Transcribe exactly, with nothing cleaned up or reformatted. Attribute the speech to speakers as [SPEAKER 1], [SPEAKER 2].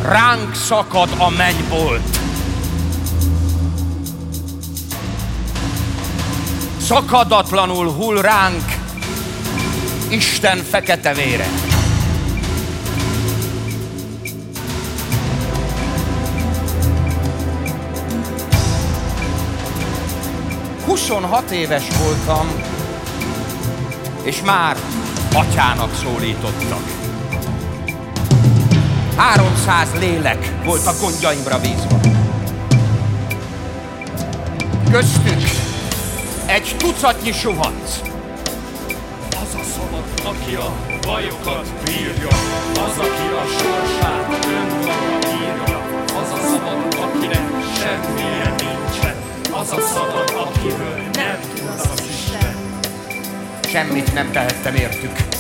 [SPEAKER 1] ránk szakad a mennybolt. Szakadatlanul hull ránk Isten fekete vére. huszonhat éves voltam, és már atyának szólítottak. háromszáz lélek volt a gondjaimra bízva. Köztük egy tucatnyi suhanc.
[SPEAKER 2] Az a szabad, aki a bajokat bírja, az, aki a sorsát önmaga írja, az a szabad, akinek semmilyen nincsen, az a szabad, akiről nem tud az Isten.
[SPEAKER 1] Semmit nem tehettem értük.